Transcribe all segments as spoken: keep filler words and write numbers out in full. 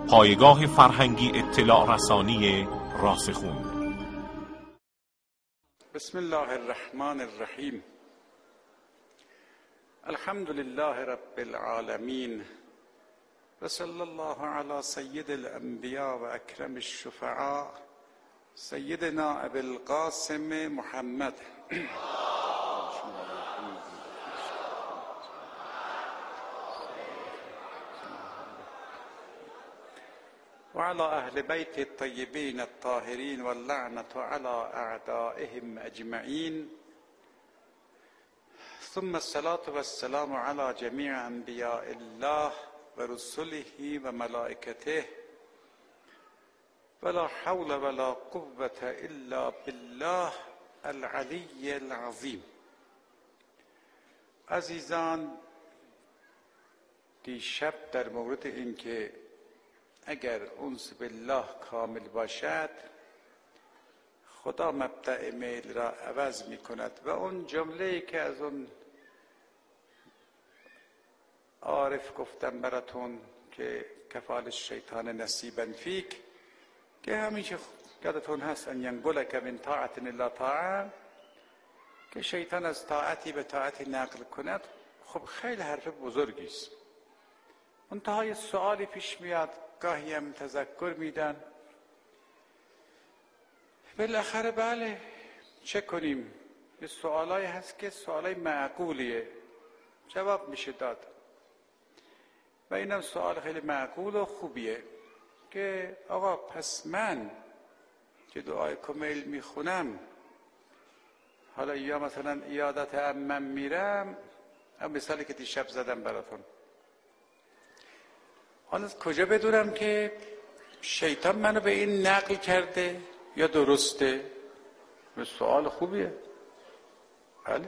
پایگاه فرهنگی اطلاع رسانی راسخون. بسم الله الرحمن الرحیم. الحمد لله رب العالمین و صلی الله علی سید الانبیاء و اکرم الشفعاء سیدنا ابی القاسم محمد و علی اهل بیت الطیبین الطاهرین و اللعنة علی اعدائهم اجمعین، ثم الصلاة والسلام علی جمیع انبیاء الله و رسله و ملائکته، ولا حول ولا قوة الا بالله العلی العظیم. عزیزان، دیشب در مورد اینکه اگر انس بالله کامل باشد خدا مبدأ میل را عوض می کند و اون جمله‌ای که از اون عارف گفتم براتون که کفال شیطان نصیبا فیک، که همیشه یادتون هست ان ینقلک من طاعت الی طاعه، که شیطان از طاعتی به طاعتی نقل کند. خب خیلی حرف بزرگی است. منتها یه سوالی پیش میاد، گاهی هم تذکر میدن، بالاخره بله چه کنیم؟ یه سوالایی هست که سوالای معقولیه، جواب میشه داد و اینم سوال خیلی معقول و خوبیه که آقا پس من که دعای کمیل میخونم، حالا یا مثلا عیادت عمم میرم، هم مثالی که دیشب زدم براتون، حالا کجا بدونم که شیطان منو به این نقل کرده یا درسته؟ سوال خوبیه. بله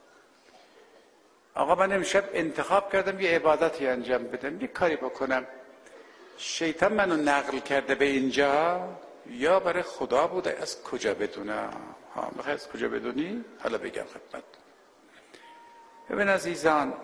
آقا من امشب انتخاب کردم یه عبادتی انجام بدم، یه کاری بکنم، شیطان منو نقل کرده به اینجا یا برای خدا بوده؟ از کجا بدونم؟ ها میخوای از کجا بدونی؟ حالا بگم خدمت. ببین عزیزان،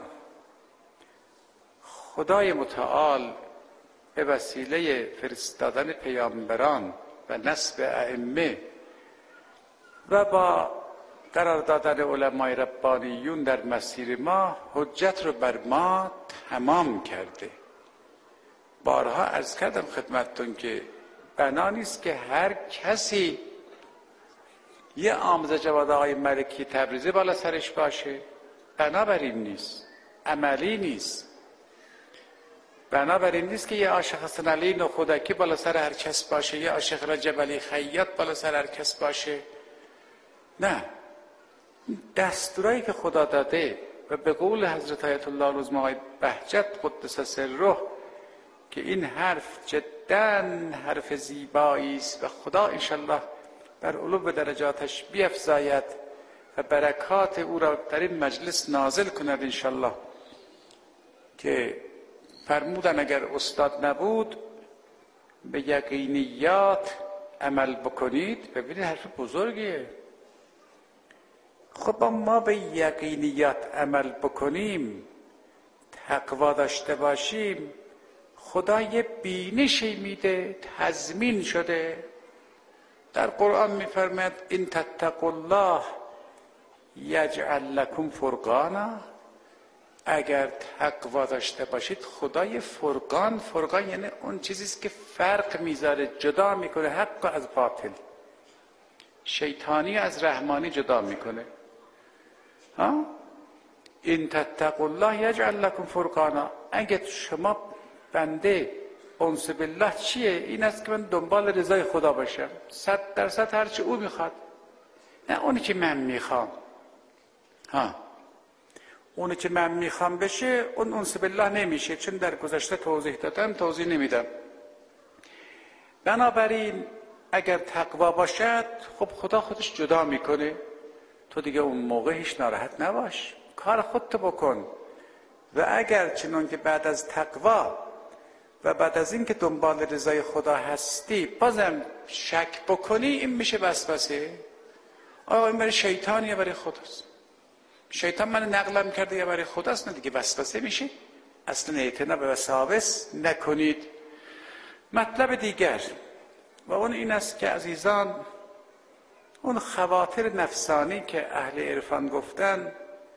خدای متعال به وسیله فرستادن پیامبران و نصب ائمه و با قرار دادن علمای ربانیون در مسیر ما حجت رو بر ما تمام کرده. بارها عرض کردم خدمتتون که بنا نیست که هر کسی یه آموزه جواد آقای ملکی تبریزی بالا سرش باشه، بنابراین نیست، عملی نیست. بنابراین نیست که یه عاشق حسن علی نخودکی بالا سر هر کس باشه، یه عاشق رجب علی خیاط بالا سر هر کس باشه. نه، دستورایی که خدا داده و به قول حضرت آیت الله العظمی آقای بهجت قدس سره که این حرف جداً حرف زیبایی است و خدا انشالله بر علو درجاتش بیفزاید و برکات او را در این مجلس نازل کند انشالله، که فرمودن اگر استاد نبود به یقینیات عمل بکنید. ببینید حرف بزرگیه. خب ما به یقینیات عمل بکنیم، تقوا داشته باشیم، خدا یه بینشی میده، تضمین شده. در قرآن میفرماید ان تتقوا الله یجعل لکم فرقانا، اگر تقوا داشته باشید خدای فرقان، فرقان یعنی اون چیزیست که فرق میذاره، جدا میکنه حق از باطل، شیطانی از رحمانی جدا میکنه. ها ان تتقوا الله یجعل لکم فرقانا، اگر شما بنده انس بالله چیه؟ این است که من دنبال رضای خدا باشم، صد درصد هرچی او میخواد، نه اونی که من میخوام. ها اونی که من میخوام بشه اون انس بالله نمیشه، چون در گذشته توضیح دادم، توضیح نمیدم. بنابراین اگر تقوا باشد خب خدا خودش جدا میکنه، تو دیگه اون موقع هیچ ناراحت نباش، کار خودت بکن. و اگر چنان که بعد از تقوا و بعد از این که دنبال رضای خدا هستی بازم شک بکنی، این میشه وسوسه. آیا این برای شیطان یا برای خداست؟ شیطان من نقلم کرده یا برای خداست؟ نه دیگه وسوسه میشه. اصلا اعتنا به وساوس نکنید. مطلب دیگر و اون این است که عزیزان، اون خواطر نفسانی که اهل عرفان گفتن،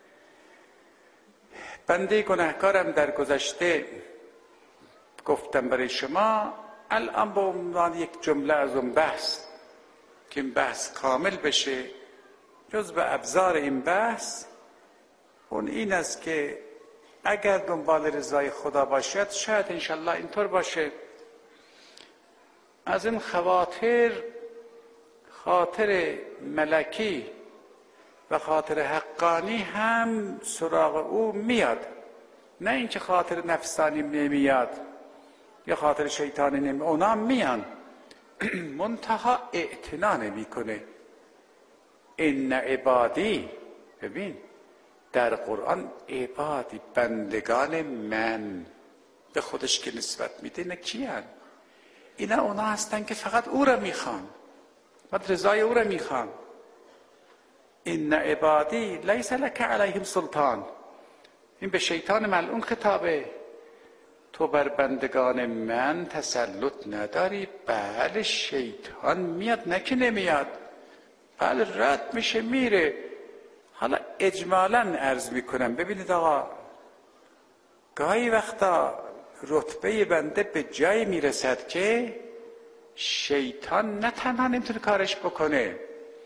بنده گناهکارم در گذشته گفتم برای شما، الان به عنوان یک جمله از اون بحث که این بحث کامل بشه، جز به ابزار این بحث اون این است که اگر دنبال رضای خدا باشد، شاید انشالله اینطور باشه، از این خواطر خاطر ملکی و خاطر حقانی هم سراغ او میاد، نه اینکه خاطر نفسانی نمیاد یا خاطر شیطانی نمیاد، اونا میان منتها اعتنا نمیکنه. ان عبادی، ببین در قرآن عبادی، بندگان من به خودش که نسبت میده، اینا کیان؟ اینا اونا هستن که فقط او را میخوان و رضای او را میخوان. ان عبادی لیس لک علیهم سلطان، این به شیطان ملعون خطابه. تو بر بندگان من تسلط نداری. بله شیطان میاد، نه که نمیاد، بله رد میشه میره. حالا اجمالاً عرض میکنم، ببینید آقا، گاهی وقتا رتبه بنده به جای میرسد که شیطان نه تنها نمیتونه کارش بکنه،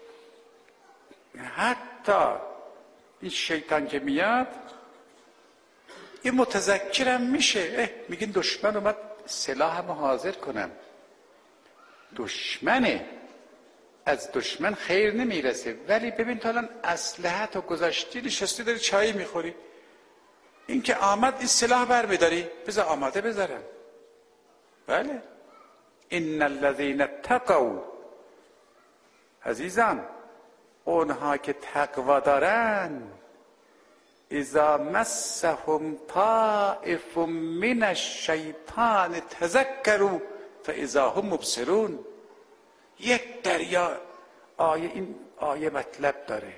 حتی این شیطان که میاد این متذکرم میشه، میگین دشمن اومد سلاحمو حاضر کنم. دشمنه، از دشمن خیر نمیرسه، ولی ببین تا الان اسلحه تو گذاشتی، نشستی داری چای میخوری، این که آمد این سلاح بر میداری، بذار آماده بذارم. بله ان الذین اتقوا، عزیزان اونها که تقوا دارن، اذا مسهم طائف من الشیطان تذکروا فاذا هم مبصرون. یک دریا آیه، این آیه مطلب داره.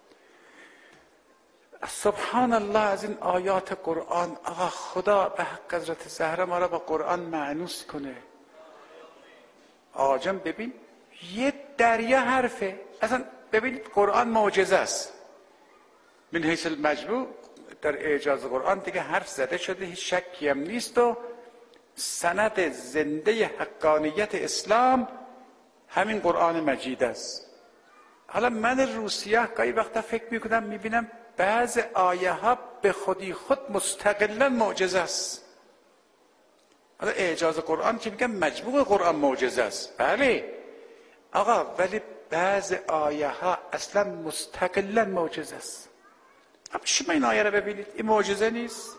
سبحان الله از این آیات قرآن. آقا خدا به حق حضرت زهرا ما را با قرآن مانوس کنه. آقا جان ببین یه دریا حرفه، اصلا ببینید قرآن معجزه است. من حیث المجموع در اعجاز قرآن دیگه حرف زده شده، هیچ شکی هم نیست و سند زنده حقانیت اسلام همین قرآن مجید است. حالا من روسیه گاهی وقتا فکر میکنم میبینم بعض آیه ها به خودی خود مستقلا معجزه است. حالا اعجاز قرآن که میگم مجموع قرآن معجزه است، بله آقا، ولی بعض آیه ها اصلا مستقلا معجزه است. اما شما این آیه رو ببینید، این معجزه نیست؟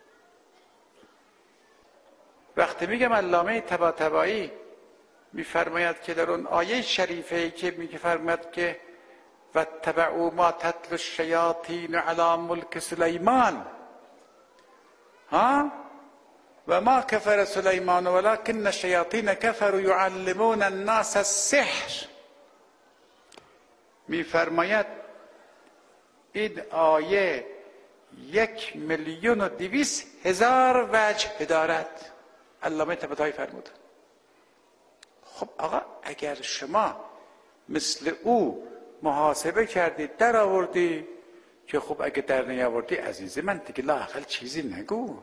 وقتی میگم علامه طباطبایی میفرماید که در اون آیه شریفه که میفرماید که و تبعوا ما تتلو الشیاطین علی ملک سلیمان، ها و ما کفر سلیمان ولکن الشیاطین کفروا یعلمون الناس السحر، میفرماید این آیه یک میلیون و دویست هزار وجه دارد. علامه طباطبایی فرمود. خب آقا اگر شما مثل او محاسبه کردی در آوردی که خب اگه در نیاوردی عزیز من دیگه لااقل چیزی نگو.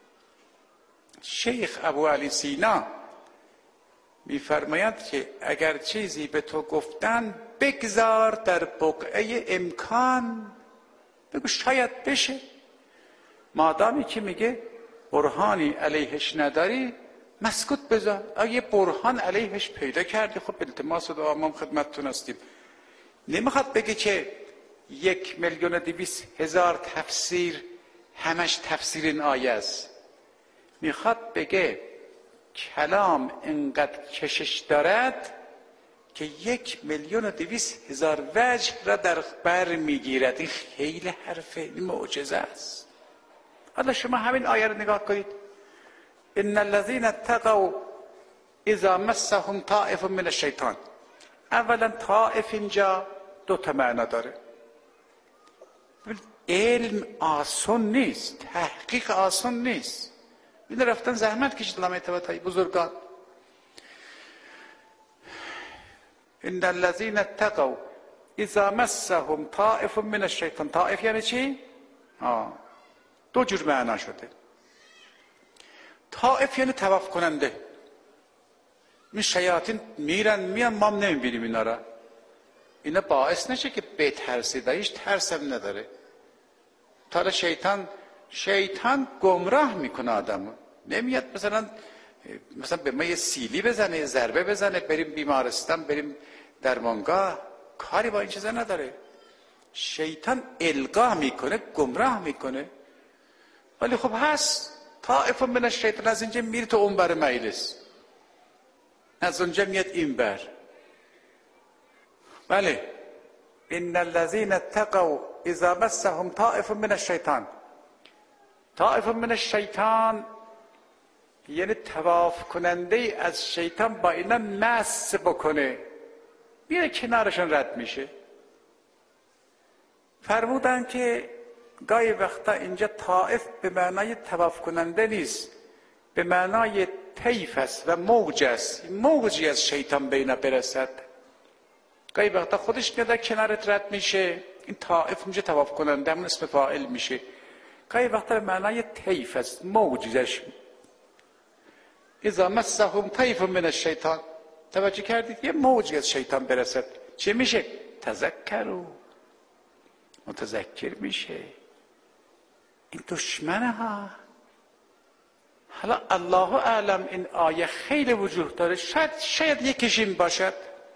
شیخ ابو علی سینا میفرماید که اگر چیزی به تو گفتن بگذار در بقعه امکان، بگو شاید بشه. مادامی که میگه برهانی علیهش نداری مسکوت بذار. اگه برهان علیهش پیدا کردی خب التماس و دعا ما خدمتتون هستیم. نمیخواد بگه که یک میلیون و دویست هزار تفسیر همش تفسیر این آیه است. میخواد بگه کلام انقدر کشش دارد که یک میلیون و دویست هزار وجه را در بر میگیرد. این خیلی حرفه، این معجزه است. حالا شما همین آیه رو نگاه کنید. ان الذين اتقوا اذا مسهم طائف من الشیطان. اولا طائف اینجا دو تا معنا داره. علم آسان نیست، تحقیق آسان نیست. این رفتن زحمت کشید علامه طباطبایی بزرگان. ان الذين اتقوا اذا مسهم طائف من الشیطان. طائف یعنی چی؟ آه. دو جور معنا شده. طائف یعنی طواف کننده. این شیاطین میرن میان، ما هم نمیبینیم اینا را. اینا باعث نشه که بترسید و هیچ ترس هم نداره. تا شیطان شیطان گمراه میکنه آدمو. نمیاد مثلا مثلا به ما یه سیلی بزنه، یه ضربه بزنه، بریم بیمارستان، بریم درمانگاه، کاری با این چیزا نداره. شیطان القا میکنه، گمراه میکنه. ولی خب هست طائف من الشیطان، از اینجا میره تو اون بر مجلس، از اونجا میاد این بر. بله ان الذين اتقوا اذا مسهم طائف من الشیطان. طائف من الشیطان یعنی طواف کننده از شیطان با اینا مس بکنه، میره کنارشون رد میشه. فرمودن که گاهی وقتا اینجا طائف به معنای طواف کننده نیست، به معنای طیف است و موج است، موجی از شیطان به اینا برسد. گاهی وقتا خودش میاد کنارت رد میشه، این طائف اینجا طواف کننده همون اسم فاعل میشه. گاهی وقتا به معنای طیف است، موجش. اذا مسهم طیف من الشیطان، توجه کردید؟ یه موجی از شیطان برسد، چه میشه؟ تذکروا، متذکر میشه. این دشمنه ها. حالا الله اعلم این آیه خیلی وجوه داره، شاید شاید یکیش این باشد.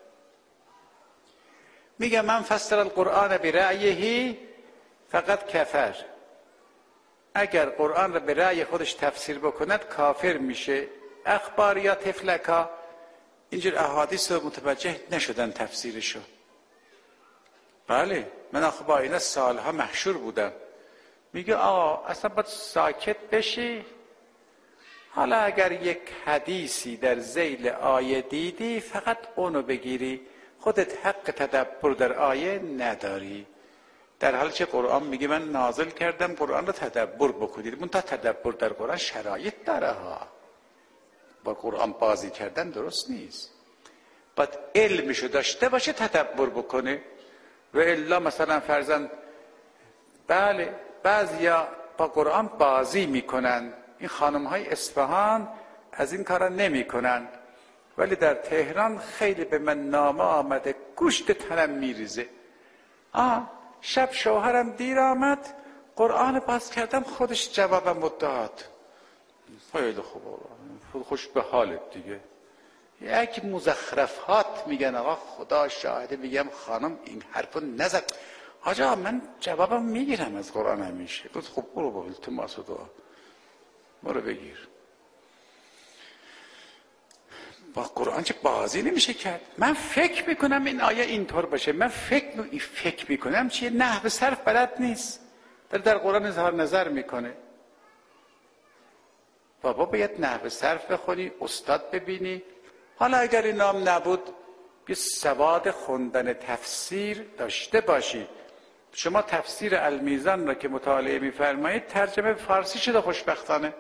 میگه من فسر القرآن برأیه فقط کفر. اگر قرآن را به رأی خودش تفسیر بکند کافر میشه. اخبار یا تفلکا اینجور احادیث رو متوجه نشدن تفسیرشو. بله من آخه با اینا سالها محشور بودم. میگه آقا اصلا باید ساکت بشی. حالا اگر یک حدیثی در ذیل آیه دیدی فقط اونو بگیری، خودت حق تدبر در آیه نداری. در حالی که قرآن میگه من نازل کردم قرآن رو تدبر بکنید. منتها تدبر در قرآن شرایط داره ها. با قرآن بازی کردن درست نیست. باید علمشو داشته باشه تدبر بکنه. و الا مثلا فرضاً بله بعضیا با قرآن بازی میکنن. این خانم های اصفهان از این کارا نمی کنن، ولی در تهران خیلی به من نامه آمده گوشت تنم میریزه. آه شب شوهرم دیر آمد، قرآن باز کردم خودش جوابم داد. خیلی خوب، خوش به حالت دیگه. یک مزخرفات میگن آقا خدا شاهده، میگم خانم این حرفو نزد. آجا من جوابم میگیرم از قرآن همیشه. گفت خب برو با التماس و دعا برو بگیر. با قرآن چه بازی نمیشه کرد. من فکر میکنم این آیه اینطور باشه، من فکر می... فکر میکنم چیه، نحو صرف بلد نیست، در در قرآن اظهار نظر میکنه. بابا باید نحو صرف بخونی، استاد ببینی. حالا اگر این نام نبود یه سواد خوندن تفسیر داشته باشید. شما تفسیر المیزان را که مطالعه میفرمایید ترجمه فارسی شده خوشبختانه.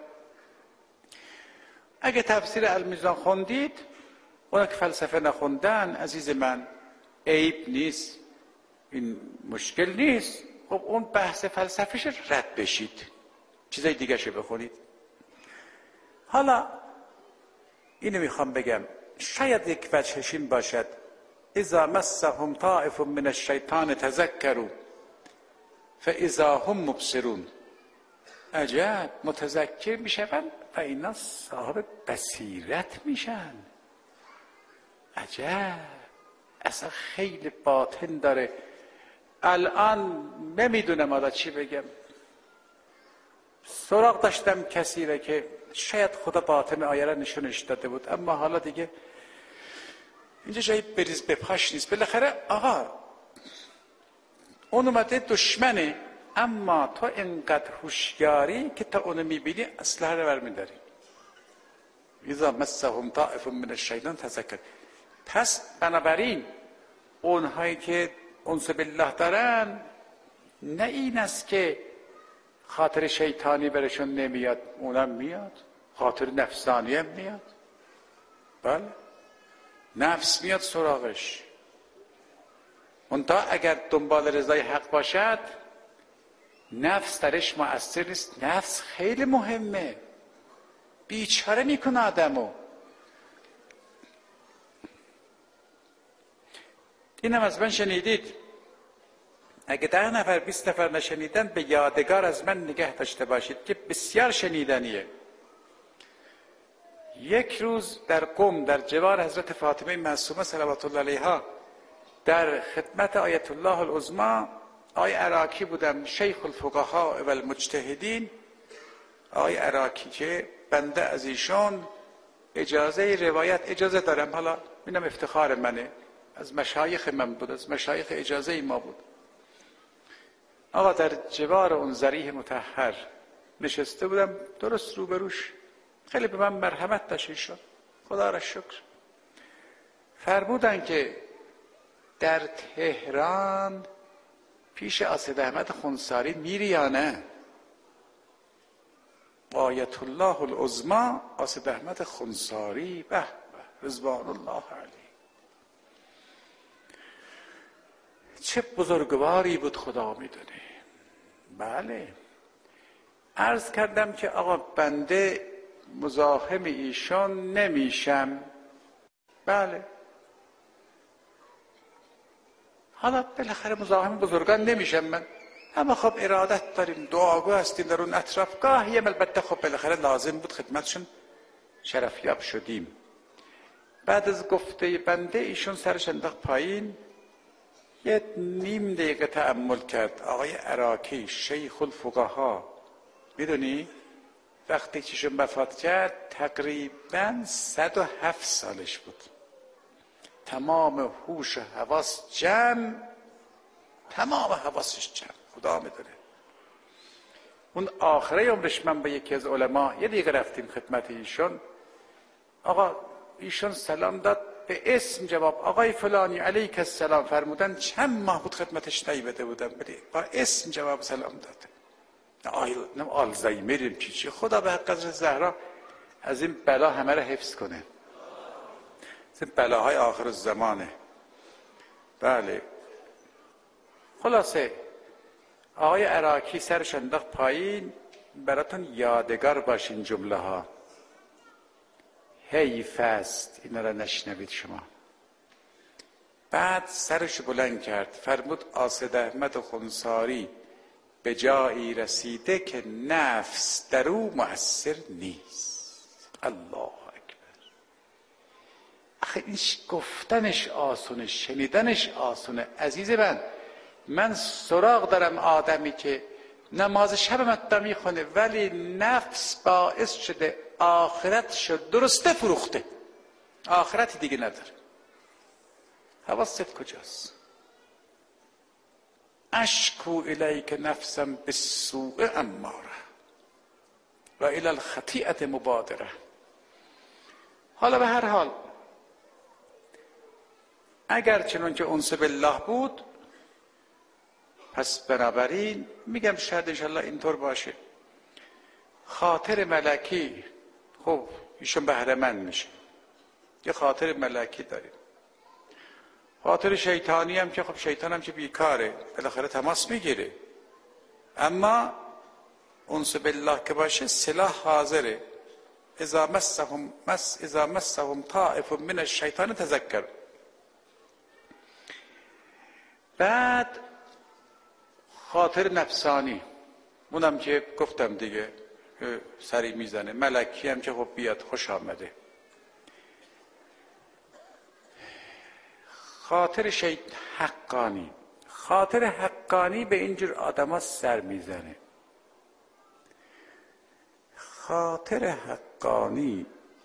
اگه تفسیر المیزان خوندید، اونا که فلسفه نخوندن عزیز من عیب نیست، این مشکل نیست. خب اون بحث فلسفهش رد بشید، چیزای دیگه شو بخونید. حالا اینو میخوام بگم، شاید یک وجهش این باشد اذا مسهم طائف من الشیطان تذکروا فاذا هم مبصرون. عجب، متذکر میشن و اینا صاحب بصیرت میشن. عجب، اصلا خیلی باطن داره. الان نمیدونم حالا چی بگم. سراغ داشتم کسی را که شاید خدا باطن آیه را نشونش داده بود، اما حالا دیگه اینجا جایی بریز بپاش نیست. بالاخره آقا اون اومده دشمنه، اما تو انقدر هوشیاری که تا اونو میبینی اسلحه رو برمیداری. اذا مسهم طائف من الشیطان تذکر. پس بنابراین اونهایی که انس بالله دارن نه این است که خاطر شیطانی برشون نمیاد، اونم میاد. خاطر نفسانی هم میاد. بله، نفس میاد سراغش، منتها اگر دنبال رضای حق باشد نفس درش مؤثر نیست. نفس خیلی مهمه، بیچاره میکنه آدمو. اینم از من شنیدید. اگه ده نفر بیست نفر نشنیدن به یادگار از من نگه داشته باشید که بسیار شنیدنیه. یک روز در قم در جوار حضرت فاطمه معصومه صلوات الله علیها در خدمت آیت الله العظمی آقای عراقی بودم، شیخ الفقهاء و المجتهدین. آقای عراقی که بنده از ایشان اجازه روایت اجازه دارم، حالا اینم افتخار منه، از مشایخ من بود، از مشایخ اجازه ما بود. آقا در جوار اون ذریح مطهر نشسته بودم، درست روبروش. خیلی به من مرحمت داشت ایشان، خدا را شکر. فرمودن که در تهران پیش اسد احمد خونساری میری یا نه؟ آیت الله العظمی اسد احمد خونساری، به به رضوان الله علیه، چه بزرگواری بود خدا میدونه. بله عرض کردم که آقا بنده مزاحم ایشان نمیشم. بله حالا بالاخره مزاحم بزرگان نمیشم من، اما خب ارادت داریم، دعاگو هستیم در اون اطرافگاه، یه البته خب بالاخره لازم بود خدمتشون شرفیاب شدیم. بعد از گفته بنده ایشون سرش انداخت پایین، یه نیم دقیقه تأمل کرد. آقای عراقی شیخ الفقها، میدونی وقتی چیشون وفات کرد تقریبا صد و هفت سالش بود، تمام هوش و حواس جمع، تمام حواسش جمع، خدا میدونه. اون آخره عمرش من با یکی از علما یه دیگه رفتیم خدمت ایشون. آقا ایشون سلام داد، به اسم جواب آقای فلانی علیک السلام فرمودن. چند ماه بود خدمتش نیامده بودم، ولی با اسم جواب سلام داد. آیل نم آلزایمریم چی چی. خدا به حق حضرت زهرا از این بلا همه را حفظ کنه، از این بلاهای آخر الزمانه. بله خلاصه آقای عراقی سرش انداخت پایین، براتون یادگار باشین جمله ها. حیف است اینا را نشنوید شما. بعد سرش بلند کرد فرمود اسد احمد خونساری به جایی رسیده که نفس در او مؤثر نیست. الله اکبر. آخه این گفتنش آسونه، شنیدنش آسونه. عزیز من، من سراغ دارم آدمی که نماز شب متا میخونه ولی نفس باعث شده آخرت شد درسته فروخته، آخرتی دیگه نداره. حواست کجاست؟ اشکو الیک نفسم بالسوء اماره و الی الخطیئه مبادره. حالا به هر حال اگر چنانچه انس بالله بود، پس بنابراین میگم شاید انشالله اینطور باشه. خاطر ملکی خب ایشون بهره مند میشه، یه خاطر ملکی داریم. خاطر شیطانی هم که خب شیطان هم که بیکاره، بالاخره تماس میگیره. اما انس بالله که باشه سلاح حاضره. اذا مسهم مس اذا مسهم طائف من الشیطان تذکر. بعد خاطر نفسانی، اونم که گفتم دیگه سری میزنه. ملکی هم که خب بیاد خوش آمده. خاطر شیط حقانی، خاطر حقانی به اینجور آدم ها سر میزنه. خاطر حقانی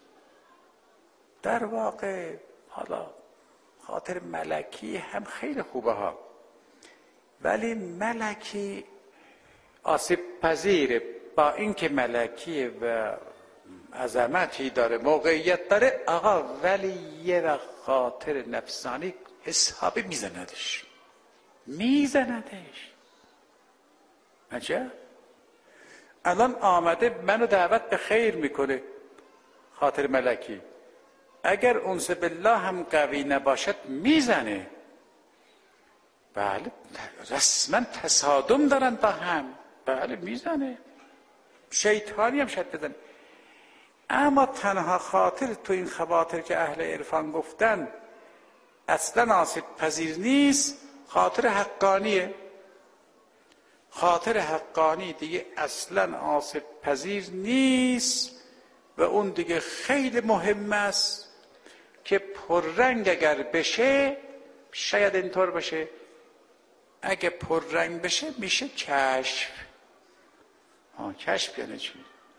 در واقع، حالا خاطر ملکی هم خیلی خوبه ها، ولی ملکی آسیب پذیره. با اینکه ملکی و عظمتی داره، موقعیت داره آقا، ولی یه وقت خاطر نفسانی حسابی میزندش میزندش. عجب. الان آمده منو دعوت به خیر میکنه خاطر ملکی، اگر انس بالله هم قوی نباشد میزنه. بله رسما تصادم دارن با هم، بله میزنه، شیطانی هم شاید بزنه، اما تنها خاطر تو این خواطر که اهل عرفان گفتن اصلا آسیب پذیر نیست، خاطر حقانیه. خاطر حقانی دیگه اصلا آسیب پذیر نیست و اون دیگه خیلی مهم است که پررنگ اگر بشه، شاید اینطور باشه، اگه پررنگ بشه میشه کشف. آه کشف یعنی چی؟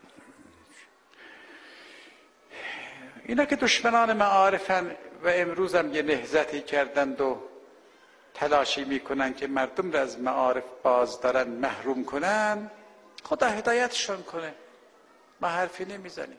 اینا که دشمنان معارفن و امروز هم یه نهضتی کردند و تلاشی میکنن که مردم را از معارف باز دارن محروم کنن، خدا هدایتشون کنه، ما حرفی نمیزنیم.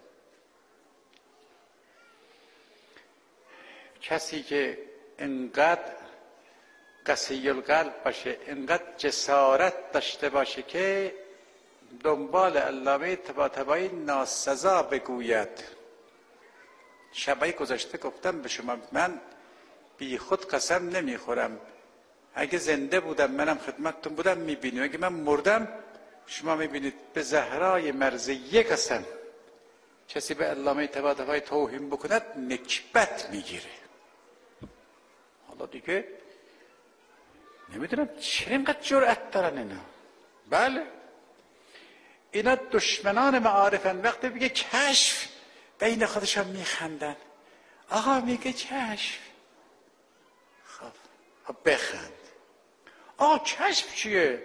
کسی که انقدر قسی القلب باشه، انقدر جسارت داشته باشه که دنبال علامه طباطبایی ناسزا بگوید. شبای گذشته گفتم به شما من بی خود قسم نمیخورم، اگه زنده بودم منم خدمتتون بودم میبینیم، اگه من مردم شما میبینید به زهرای مرضیه قسم کسی به علامه طباطبایی توهین بکند نکبت میگیره. حالا دیگه نمیدونم چرا اینقدر جرأت دارن اینا. بله اینا دشمنان معارفن، وقتی بگه کشف بین خودشان میخندن. آقا میگه کشف، خب خب بخند. آقا کشف چیه؟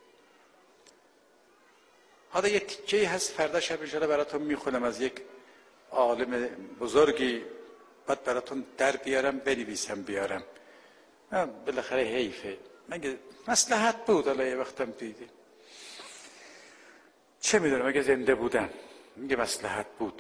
حالا یه تیکه‌ای هست فردا شب انشاءالله براتون میخونم از یک عالم بزرگی، بعد براتون در بیارم بنویسم بیارم. بالاخره حیفه، مگه مصلحت بود حالا یه وقتم دیدی، چه میدونم اگه زنده بودم میگه مصلحت بود.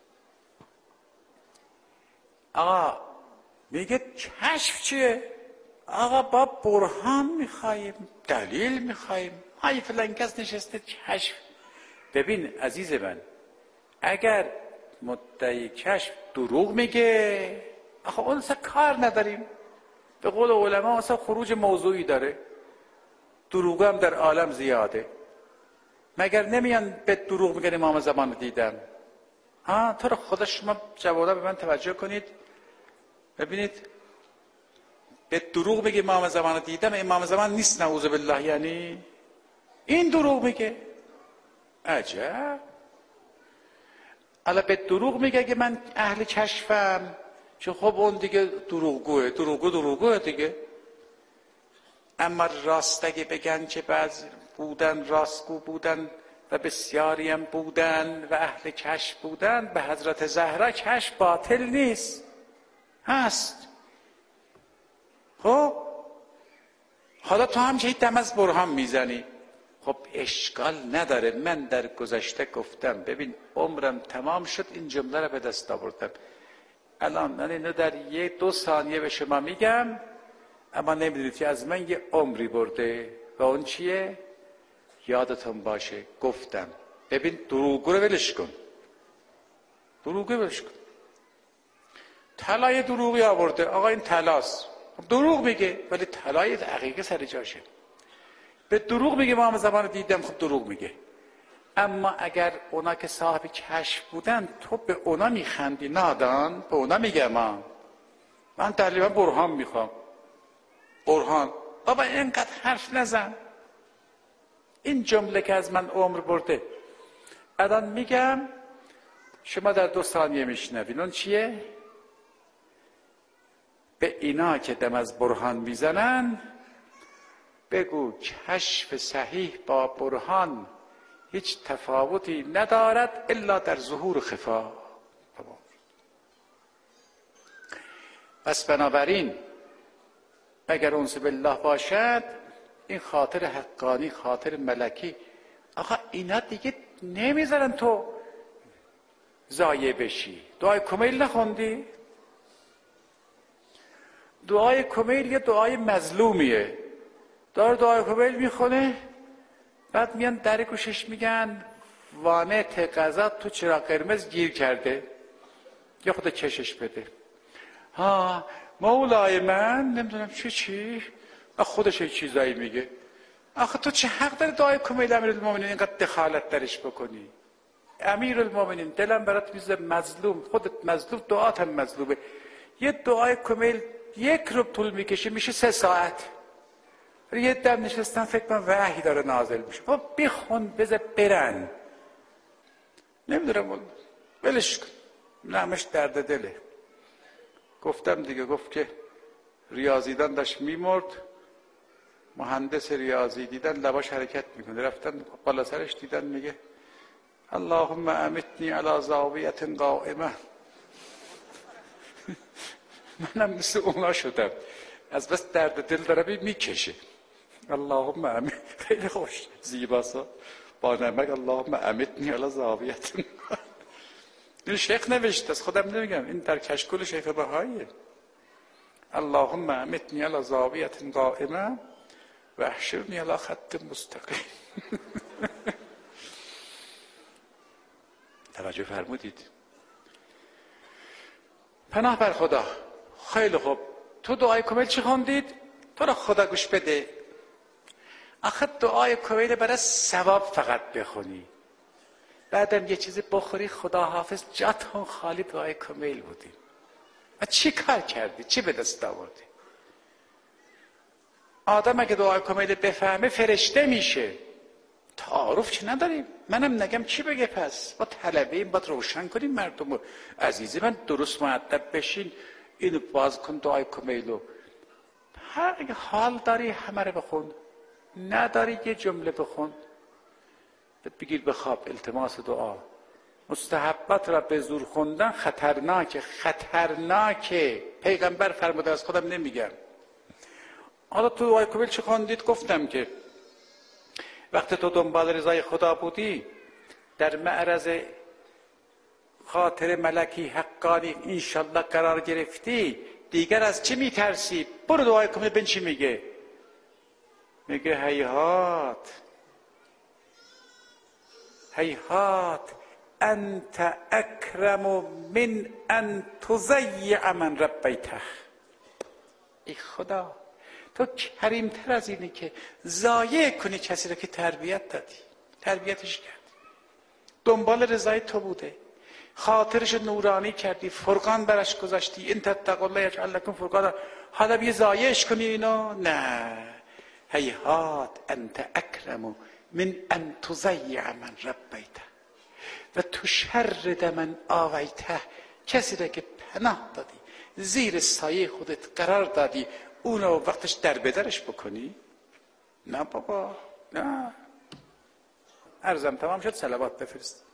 آقا میگه کشف چیه؟ آقا با برهان میخواییم، دلیل میخواییم. های فلان کس نشسته کشف. ببین عزیز من، اگر مدعی کشف دروغ میگه، آخه اون اصلا کار نداریم. به قول علما اصلا خروج موضوعی داره، دروغ هم در عالم زیاده. مگر نمیان به دروغ میگن امام زمان دیدم؟ ها تو رو خدا شما جوادا به من توجه کنید ببینید، به دروغ میگه امام زمان دیدم، امام زمان نیست نعوذ بالله، یعنی این دروغ میگه. عجب. حالا به دروغ میگه که من اهل کشفم، چون خب اون دیگه دروغگوه، دروغگو دروغگوه دیگه. اما راست اگه بگن که بعض بودن راستگو بودن و بسیاری هم بودن و اهل کشف بودن، به حضرت زهرا کشف باطل نیست، هست. خب حالا تو هم که دم از برهان میزنی، خب اشکال نداره. من در گذشته گفتم، ببین عمرم تمام شد این جمله رو به دست آوردم. الان من اینو در یه دو ثانیه به شما میگم، اما نمیدونید که از من یه عمری برده. و اون چیه؟ یادتون باشه گفتم ببین دروغگو رو ولش کن، دروغگو ولش کن. طلای دروغی آورده، آقا این طلاست، دروغ میگه ولی طلای حقیقی سر جاشه. به دروغ میگه امام زمان دیدم، خب دروغ میگه. اما اگر اونا که صاحب کشف بودن تو به اونا میخندی نادان، به اونا میگه ما من تقریبا برهان میخوام. برهان بابا اینقدر حرف نزن. این جمله که از من عمر برده الان میگم، شما در دو ثانیه میشنوین. اون چیه؟ به اینا که دم از برهان میزنن بگو کشف صحیح با برهان هیچ تفاوتی ندارد الا در ظهور خفا. پس بنابراین اگر انس بالله باشد، این خاطر حقانی، خاطر ملکی، آخه اینا دیگه نمیذارن تو ضایع بشی. دعای کمیل نخوندی؟ دعای کمیل یه دعای مظلومیه. دار دعای کمیل میخونه، بعد میان در گوشش میگن وانه تقاضات تو چراغ قرمز گیر کرده، یا خود چشش بده. ها مولای من نمیدونم چی چی خودش یه چیزایی میگه. آخه تو چه حق داری دعای کمیل امیرالمومنین اینقدر دخالت درش بکنی؟ امیرالمومنین دلم برات میزه مظلوم، خودت مظلوم، دعات هم مظلومه. یه دعای کمیل یک ربع طول میکشه، میشه سه ساعت. یه دم نشستن فکر کنم وحی داره نازل میشه. با بخون بذار برن. نمیدونم ولش کن. نمش درد دله. گفتم دیگه، گفت که ریاضیدان داشت میمرد، مهندس ریاضی دیدن لباش حرکت میکنه، رفتن بالا سرش دیدن میگه اللهم امتنی علی زاویت قائمه. منم مثل اونا شدم، از بس درد دل داره میکشه. اللهم امت، خیلی خوش زیباسا با نمک اللهم امتنی علی زاویت. این شیخ نوشته از خودم نمیگم، این در کشکول شیخ بهاییه. اللهم امتنی علی زاویت قائمه و احشرنی علی خط مستقیم. توجه فرمودید؟ پناه بر خدا. خیلی خوب، تو دعای کمیل چی خوندید؟ تو را خدا گوش بده. آخه دعای کمیل برای ثواب فقط بخونی، بعدم یه چیزی بخوری خدا حافظ، جاتون خالی دعای کمیل بودیم. و چی کار کردی؟ چی به دست آوردی؟ آدم اگه دعای کمیل بفهمه فرشته میشه. تعارف چی نداریم؟ منم نگم چی بگه پس؟ با طلبه این باید روشن کنیم مردم رو. عزیزی من درست مؤدب بشین، اینو باز کن دعای کمیلو. هر حال داری همه رو بخون، نداری یه جمله بخون، بگیر بخواب. التماس دعا. مستحبات را به زور خوندن خطرناکه، خطرناکه. پیغمبر فرموده، از خودم نمیگم. حالا تو دعای کمیل چه خوندید؟ گفتم که وقتی تو دنبال رضای خدا بودی، در معرض خاطر ملکی حقانی انشالله قرار گرفتی، دیگر از چی میترسی؟ برو دعای کمیل ببین چی میگه. میگه هیهات هیهات انت اکرم من ان تضیع من ربیته. ای خدا، تو کریمتر از اینی که ضایع کنی کسی رو که تربیت دادی، تربیتش کردی، دنبال رضای تو بوده، خاطرش نورانی کردی، فرقان برش گذاشتی. این تتقوا الله یجعل لکم فرقانا. حالا بیا ضایعش کنی اینو؟ نه. هیهات انت اکرم من ان تضیع من ربیته و تشرد من آویته. کسی را که پناه دادی، زیر سایه خودت قرار دادی، اونو وقتش در بدرش بکنی؟ نه بابا، نه. عرضم تمام شد، صلوات بفرست.